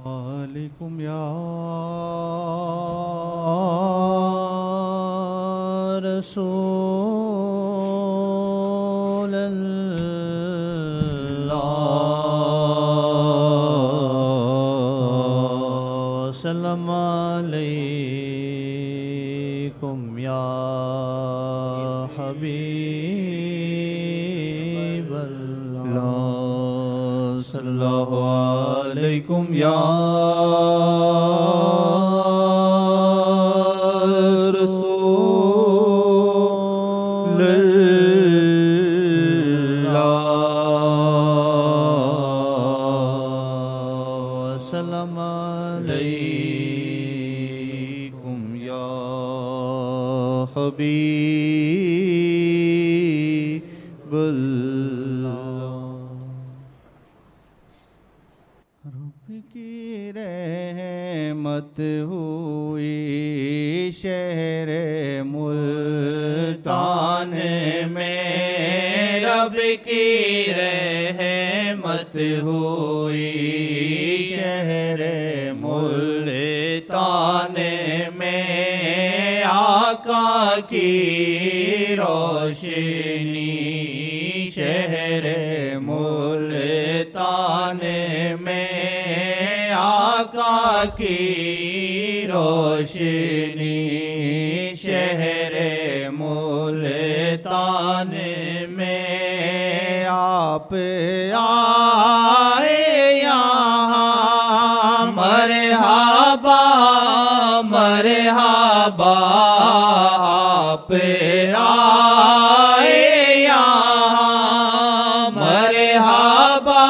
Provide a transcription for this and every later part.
वालेकुम या रसूल अल्लाह सल्लम अलैकुम या हबीब अल्लाह सल्लल्लाहु अलैकुम या रसूल अल्लाह सल्लम अलैकुम या हबीब रहमत हुई शहर मुल्तान में, रब की रहमत हुई शहर मुल्तान में, आका की रोशनी शहर मुल्तान में, आका की रोशनी शहर मुल्तान में, आप आए यहाँ मरहबा मरहबा, आप आए यहाँ मरहबा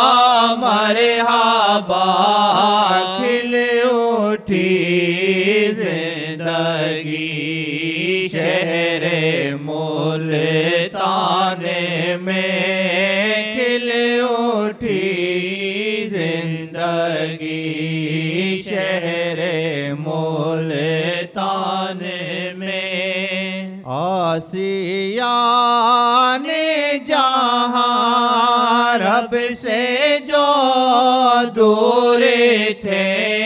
मरहबा, खिल उठी जिंदगी शहर मुल्तान में, खिल उठी जिंदगी शहर मुल्तान में, आसिया ने जहाँ रब से जो दूर थे,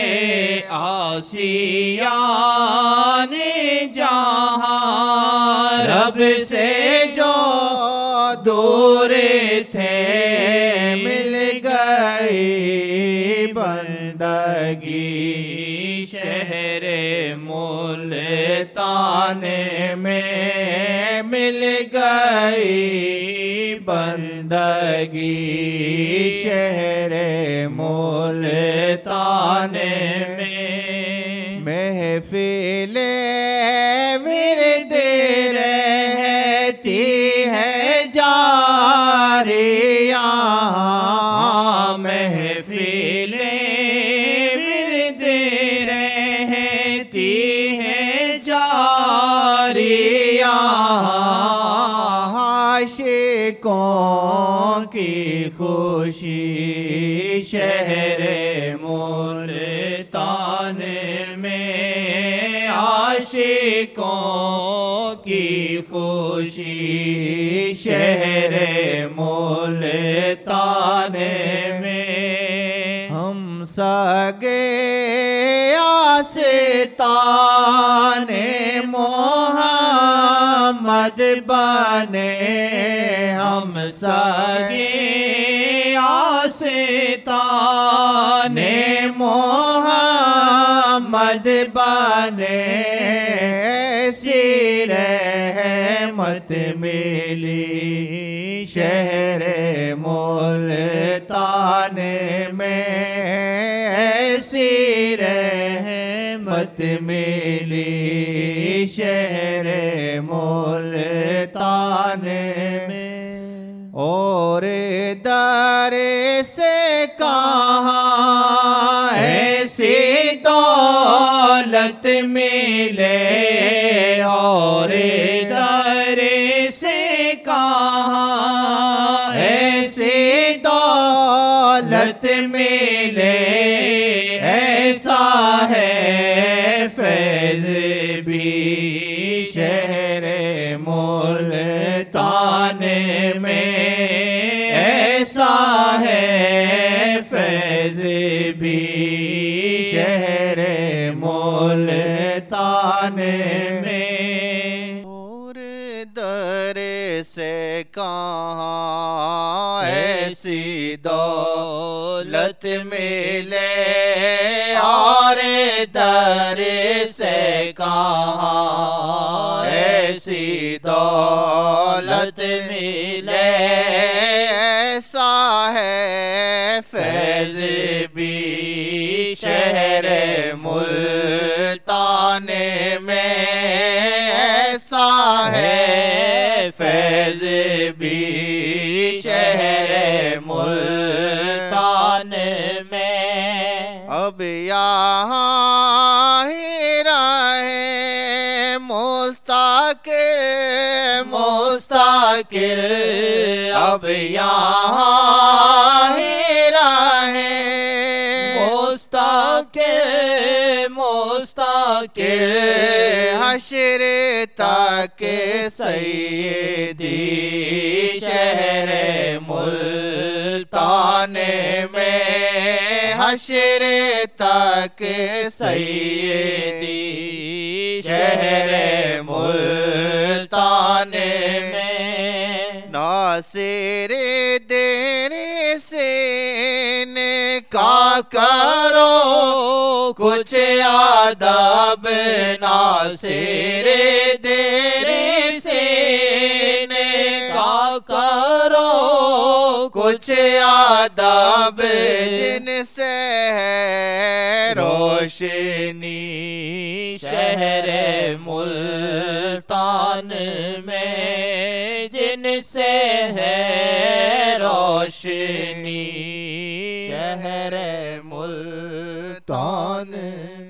आसिया ने जहाँ रब से जो दूर थे, मिल गई बंदगी शहर मुल्तान में, मिल गई बंदगी शहर मुल्तान में, महफिले विरद रहती है जारिया, महफिले विरद रहती है जारिया, आशिकों की खुशी शहर मुल्तान में, आशिकों की खुशी शहर मुल्तान में, हम सगे आस्ताने मोहम्मद बने, हम सगे आस्ताने मोहम्मद बने, ऐसी रहमत मिली शहर मुल्तान में, ऐसी रहमत मिली शहर मुल्तान में, और दर से कहाँ ऐसी दौलत मिले, और दर से कहाँ ऐसी दौलत मिले, ऐसा है फैज़ भी शहर मुल्तान में, ऐसा है फैज़ भी शहर मुल्तान में। नूर दर से कहाँ ऐसी दौलत मिले, और दर से कहाँ ऐसी दौलत मिले। ऐसा है फैज़ भी शहर मुल्तान में, ऐसा है फैज़ भी शहर मुल्तान में। अब यहाँ ही रहे मुस्ताकिल, अब यहाँ ही रहे मुस्ताकिल। हश्र तक सैयदी शहर मुल्तान में, हश्र तक सैयदी शहर मुल्तान में। नासिर देरी से का करो कुछ अदब, नासिर देरी से का करो कुछ अदब। जिनसे है रोशनी शहर मुल्तान में, जिनसे है रोशनी शहर मुल्तान